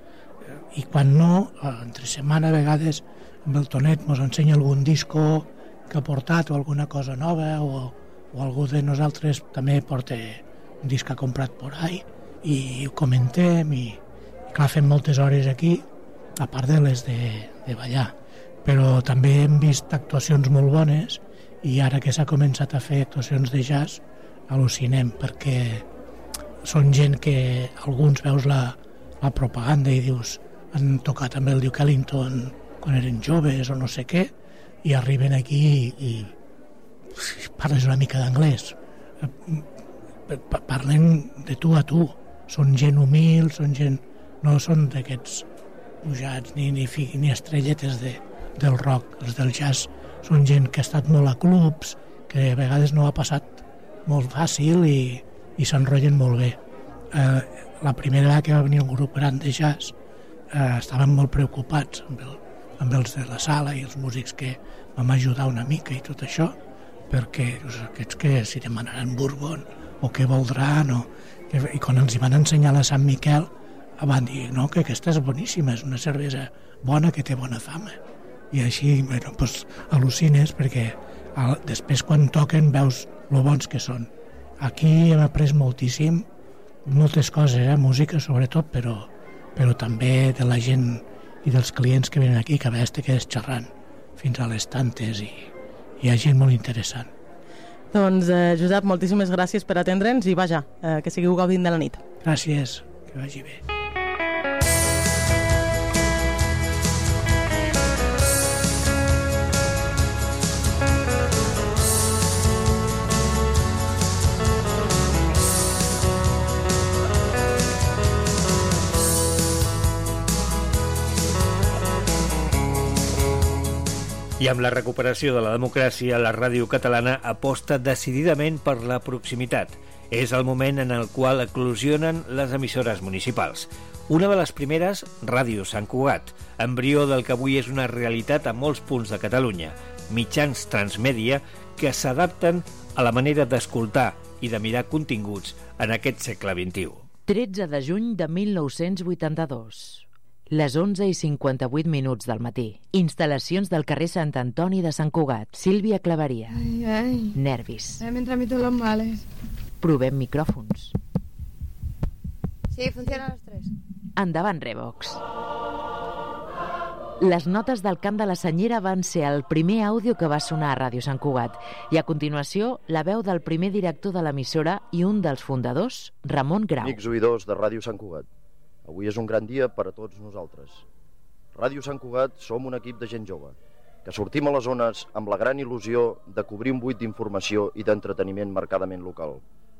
i quan no, entre setmana a vegades amb el Tonet ens ensenya algun disco que ha portat o alguna cosa nova, o, o algú de nosaltres també porta un disc que ha comprat por ahí, i ho comentem, i, i clar, fem moltes hores aquí, a part de les de, de ballar. Però també hem vist actuacions molt bones, i ara que s'ha començat a fer actuacions de jazz al·lucinem, perquè són gent que alguns veus la, la propaganda i dius han tocat amb el Duke Ellington quan eren joves o no sé què, i arriben aquí i, i parles una mica d'anglès, parlen de tu a tu, són gent humil, són gent, no són d'aquests pujats ni, ni, ni estrelletes de, del rock. Els del jazz són gent que ha estat molt a clubs, que a vegades no ha passat molt fàcil i, i s'enrotllen molt bé. Eh, la primera vegada que va venir un grup gran de jazz eh, estaven molt preocupats amb, el, amb els de la sala i els músics que vam ajudar una mica i tot això, perquè aquests que si demanaran Bourbon o què voldran, o... i quan els hi van ensenyar la Sant Miquel van dir, no, que aquesta és boníssima, és una cervesa bona que té bona fama. I així, bueno, doncs, al·lucines perquè al, després quan toquen veus lo bons que són. Aquí hem après moltíssim, moltes coses, eh? Música sobretot, però, però també de la gent i dels clients que venen aquí, que a vegades te quedes xerrant fins a les tantes i hi ha gent molt interessant. Doncs, eh, Josep, moltíssimes gràcies per atendre'ns i vaja, eh, que seguiu gaudint de la nit. Gràcies, que vagi bé. I amb la recuperació de la democràcia, la ràdio catalana aposta decididament per la proximitat. És el moment en el qual eclosionen les emissores municipals. Una de les primeres, Ràdio Sant Cugat, embrió del que avui és una realitat a molts punts de Catalunya. Mitjans transmèdia que s'adapten a la manera d'escoltar i de mirar continguts en aquest segle vint-i-u. tretze de juny de mil nou-cents vuitanta-dos. Les onze i cinquanta-vuit minuts del matí. Instal·lacions del carrer Sant Antoni de Sant Cugat. Sílvia Claveria. Ai, ai. Nervis. Ai, me entran a mí todos los males. Provem micròfons. Sí, funcionan los tres. Endavant, Revox. Les notes del cant de la Senyera van ser el primer àudio que va sonar a Ràdio Sant Cugat i a continuació la veu del primer director de l'emissora i un dels fundadors, Ramon Grau. Amics oïdors de Ràdio Sant Cugat, avui és un gran dia per a tots nosaltres. Ràdio Sant Cugat som un equip de gent jove, que sortim a les zones amb la gran il·lusió de cobrir un buit d'informació i d'entreteniment marcadament local.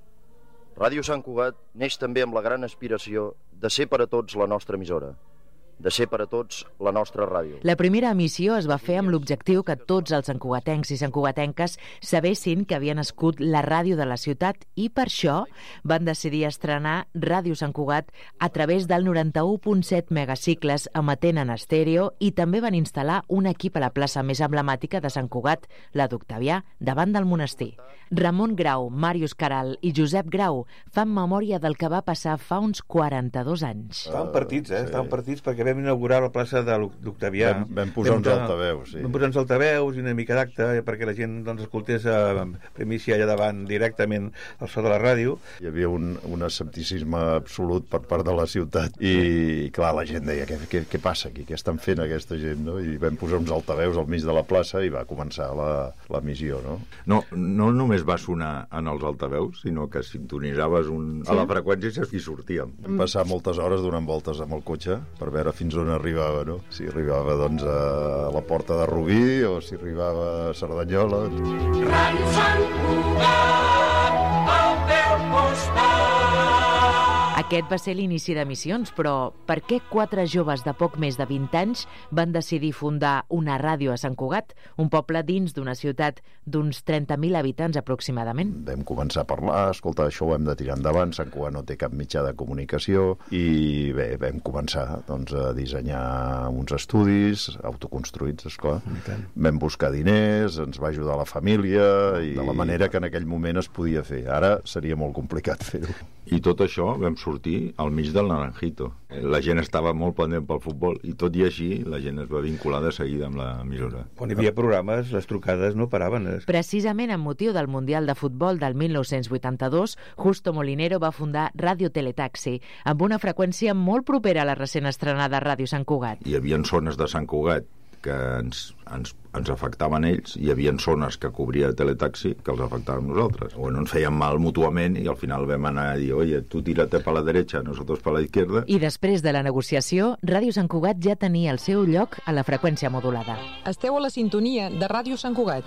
Ràdio Sant Cugat neix també amb la gran aspiració de ser per a tots la nostra emissora, de ser per a tots la nostra ràdio. La primera emissió es va fer amb l'objectiu que tots els santcugatencs i santcugatenques sabessin que havia nascut la ràdio de la ciutat i per això van decidir estrenar Ràdio Sant Cugat a través del noranta-u punt set megacicles emetent en estèreo i també van instal·lar un equip a la plaça més emblemàtica de Sant Cugat, la d'Octavià, davant del monestir. Ramon Grau, Màrius Caral i Josep Grau fan memòria del que va passar fa uns quaranta-dos anys. Estaven partits, eh? Estaven partits perquè vam inaugurar la plaça de l'Octavià. Vam, vam posar uns altaveus, sí. Vam posar uns altaveus i una mica d'acte perquè la gent doncs, escoltés a primícia allà davant directament al so de la ràdio. Hi havia un, un escepticisme absolut per part de la ciutat i, clar, la gent deia, què, què, què passa aquí? Què estan fent aquesta gent? No? I vam posar uns altaveus al mig de la plaça i va començar l'emissió, no? No, no només va sonar en els altaveus, sinó que sintonitzaves un... sí? a la freqüència i sortíem. Vam passar moltes hores donant voltes amb el cotxe per veure fins on arribava, no? Si arribava, doncs, a la Porta de Rubí o si arribava a Cerdanyola. Ràdio Sant Cugat, al teu costat. Aquest va ser l'inici d'emissions, però per què quatre joves de poc més de vint anys van decidir fundar una ràdio a Sant Cugat, un poble dins d'una ciutat d'uns trenta mil habitants aproximadament? Vam començar a parlar, escolta, això ho hem de tirar endavant, Sant Cugat no té cap mitjà de comunicació, i bé, vam començar doncs, a dissenyar uns estudis autoconstruïts, esclar. Vam buscar diners, ens va ajudar la família, i de la manera que en aquell moment es podia fer. Ara seria molt complicat fer-ho. I tot això vam sortir al mig del Naranjito. La gent estava molt pendent pel futbol i tot i així la gent es va vincular de seguida amb l'emissora. Quan hi havia programes, les trucades no paraven. Eh? Precisament amb motiu del Mundial de Futbol del mil nou-cents vuitanta-dos, Justo Molinero va fundar Ràdio Teletaxi, amb una freqüència molt propera a la recent estrenada Ràdio Sant Cugat. Hi havia zones de Sant Cugat que ens, ens, ens afectaven ells, i hi havia zones que cobria el Teletaxi que els afectaven nosaltres. Bueno, ens feien mal mútuament i al final vam anar a dir, oye, tu tírate per la derecha, nosotros per la izquierda. I després de la negociació, Ràdio Sant Cugat ja tenia el seu lloc a la freqüència modulada. Esteu a la sintonia de Ràdio Sant Cugat.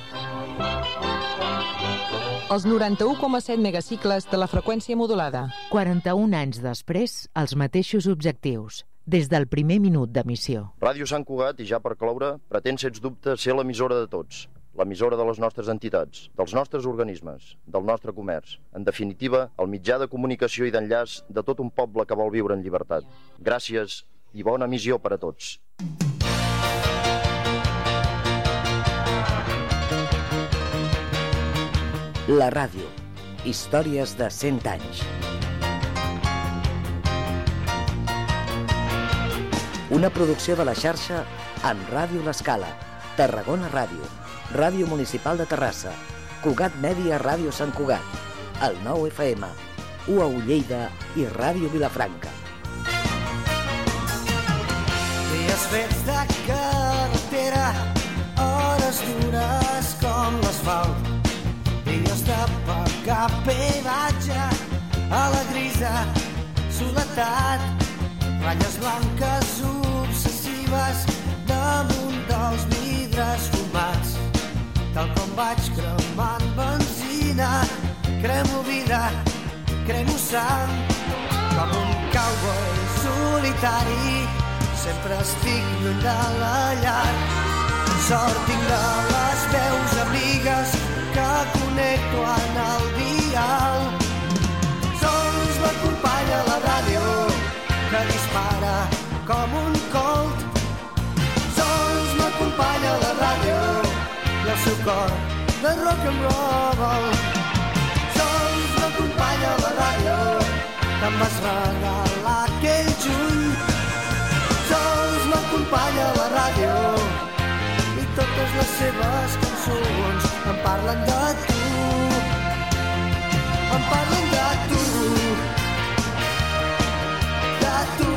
Els noranta-u coma set megacicles de la freqüència modulada. quaranta-un anys després, els mateixos objectius. Des del primer minut d'emissió. Ràdio Sant Cugat, i ja per cloure, pretén sens dubte ser l'emissora de tots, l'emissora de les nostres entitats, dels nostres organismes, del nostre comerç. En definitiva, el mitjà de comunicació i d'enllaç de tot un poble que vol viure en llibertat. Gràcies i bona emissió per a tots. La ràdio, Històries de cent anys. Una producció de la xarxa en Ràdio L'Escala, Tarragona Ràdio, Ràdio Municipal de Terrassa, Cugat Mèdia Ràdio Sant Cugat, el nou F M, U A U Lleida i Ràdio Vilafranca. Dies fets de carretera, hores dures com l'asfalt, dies de pagar pedatge a la grisa soledat, ratlles blanques obsessives damunt dels vidres fumats. Tal com vaig cremant benzina, cremo vida, cremo sang, com un cowboy solitari, sempre estic lluny de la llar. Sort tinc de les veus amigues que connecto en el dial. Sols m'acompanya la ràdio que dispara com un colt. Sols m'acompanya la ràdio i el seu cor de rock and roll. Sols m'acompanya la ràdio que em vas regalar aquell juny. Sols m'acompanya la ràdio i totes les seves cançons em parlen de tu, em parlen de tu, de tu.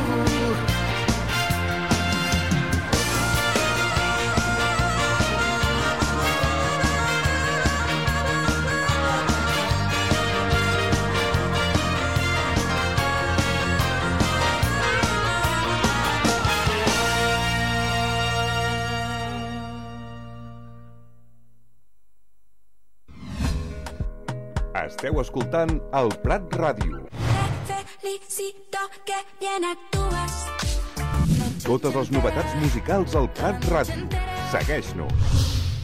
Esteu escoltant el Prat Ràdio. Totes les novetats musicals al Prat Ràdio. Segueix-nos.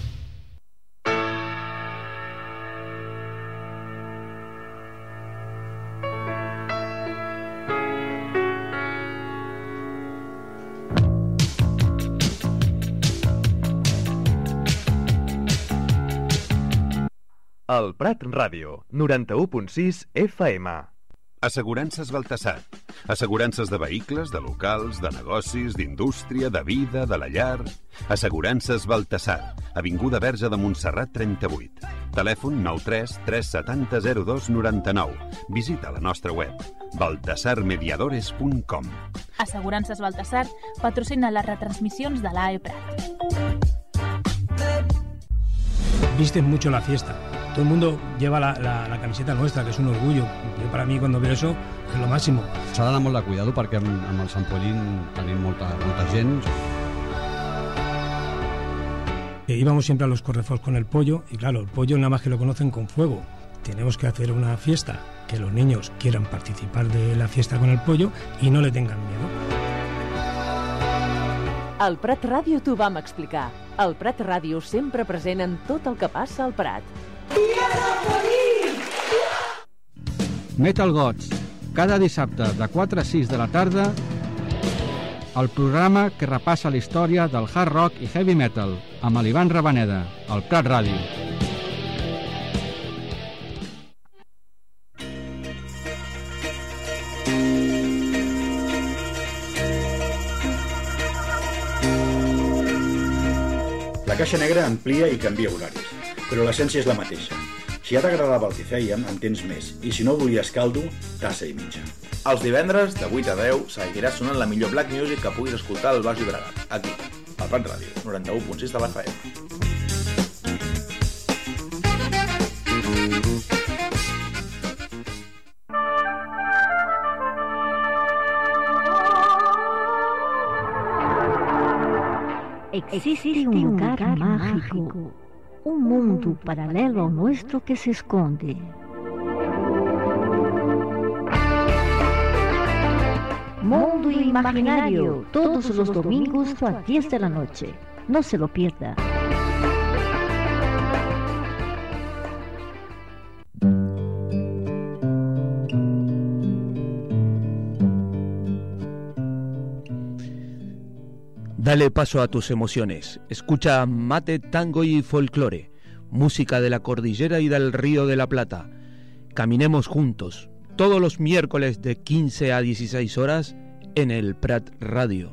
El Prat Ràdio, noranta-u punt sis F M. Assegurances Baltasar. Assegurances de vehicles, de locals, de negocis, d'indústria, de vida, de la llar. Assegurances Baltasar. Avinguda Verge de Montserrat trenta-vuit. Telèfon nou tres tres set zero zero dos nou nou. Visita la nostra web baltasar mediadores punt com. Assegurances Baltasar patrocina les retransmissions de l'A E Prat. Visten mucho la fiesta. Todo el mundo lleva la, la, la camiseta nuestra, que es un orgullo. Yo, para mí, cuando veo eso, es lo máximo. S'ha d'anar molt de cuidado perquè amb, amb el Sant Pollín tenim molta, molta gent. E íbamos siempre a los correfocs con el pollo, y claro, el pollo nada más que lo conocen con fuego. Tenemos que hacer una fiesta, que los niños quieran participar de la fiesta con el pollo y no le tengan miedo. Al Prat Ràdio t'ho vam explicar. El Prat Ràdio sempre present en tot el que passa al Prat. Metal Gods, cada dissabte de quatre a sis de la tarda, el programa que repassa la història del hard rock i heavy metal, amb l'Ivan Rabaneda, al Prat Ràdio. La Caixa Negra amplia i canvia horaris, però l'essència és la mateixa. Si ja t'agradava el que fèiem, en tens més. I si no volies caldo, tassa i mitja. Els divendres, de vuit a deu, seguirà sonant la millor black music que puguis escoltar al Baix Llobregat, aquí, al Prat Ràdio, noranta-u punt sis de l'F M. Existe un lugar mágico, un mundo paralelo al nuestro que se esconde. Mundo Imaginario, todos los domingos a las diez de la noche. No se lo pierda. Dale paso a tus emociones. Escucha Mate, Tango y Folclore, música de la cordillera y del Río de la Plata. Caminemos juntos, todos los miércoles de quince a dieciséis horas en el Prat Radio.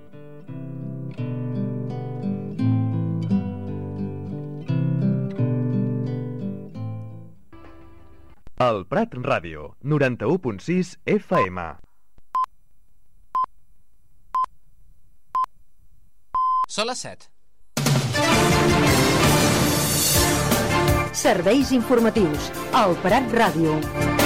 El Prat Ràdio, noranta-u punt sis F M. Són les set. Serveis informatius. El Prat Ràdio.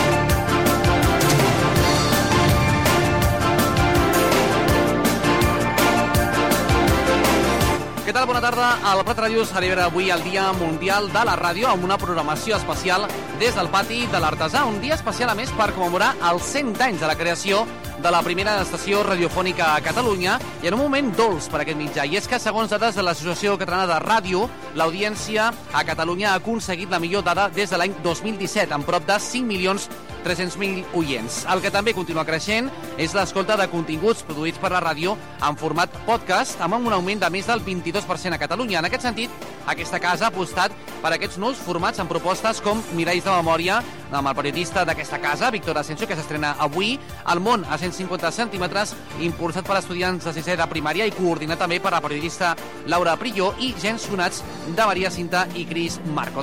Què tal? Bona tarda. El Prat Ràdio celebra avui el Dia Mundial de la Ràdio amb una programació especial des del pati de l'Artesà. Un dia especial, a més, per commemorar els cent anys de la creació de la primera estació radiofònica a Catalunya i en un moment dolç per aquest mitjà. I és que, segons dades de l'Associació Catalana de Ràdio, l'audiència a Catalunya ha aconseguit la millor dada des de l'any dos mil disset, amb prop de cinc milions tres-cents mil oients. El que també continua creixent és l'escolta de continguts produïts per la ràdio en format podcast, amb un augment de més del vint-i-dos per cent a Catalunya. En aquest sentit, aquesta casa ha apostat per aquests nous formats amb propostes com Miralls de Memòria, amb el periodista d'aquesta casa, Víctor Asensio, que s'estrena avui, El món a cent cinquanta centímetres, impulsat per estudiants de sisè de primària i coordinat també per la periodista Laura Prillo, i Gens sonats de Maria Cinta i Cris Marco.